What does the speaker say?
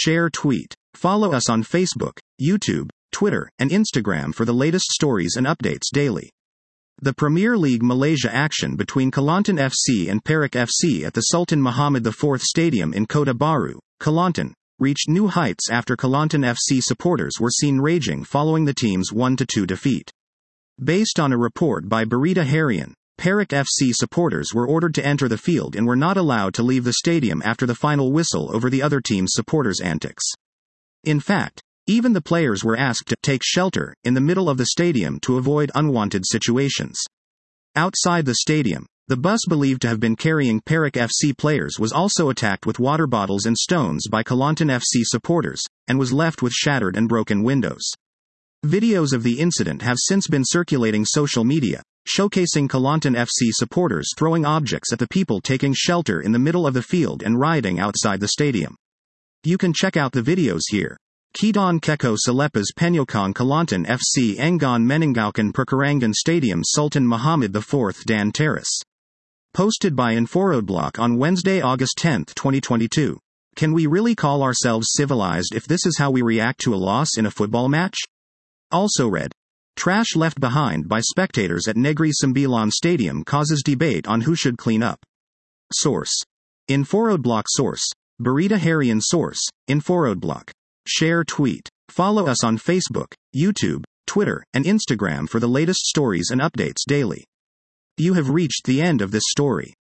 share, tweet. Follow us on Facebook, YouTube, Twitter, and Instagram for the latest stories and updates daily. The Premier League Malaysia action between Kelantan FC and Perak FC at the Sultan Muhammad IV Stadium in Kota Baru, Kelantan, reached new heights after Kelantan FC supporters were seen raging following the team's 1-2 defeat. Based on a report by Berita Harian, Perak FC supporters were ordered to enter the field and were not allowed to leave the stadium after the final whistle over the other team's supporters' antics. In fact, even the players were asked to take shelter in the middle of the stadium to avoid unwanted situations. Outside the stadium, the bus believed to have been carrying Perak FC players was also attacked with water bottles and stones by Kelantan FC supporters, and was left with shattered and broken windows. Videos of the incident have since been circulating social media, showcasing Kelantan FC supporters throwing objects at the people taking shelter in the middle of the field and rioting outside the stadium. You can check out the videos here. Kidon Keko Selepas Penyokong Kelantan FC Enggan Meninggalkan Perkarangan Stadium Sultan Muhammad IV Dan Terrace. Posted by Inforoadblock on Wednesday, August 10, 2022. Can we really call ourselves civilized if this is how we react to a loss in a football match? Also read. Trash left behind by spectators at Negri Sembilan Stadium causes debate on who should clean up. Source. Inforoadblock. Source. Berita Harian. Source. Inforoadblock. Share, tweet. Follow us on Facebook, YouTube, Twitter, and Instagram for the latest stories and updates daily. You have reached the end of this story.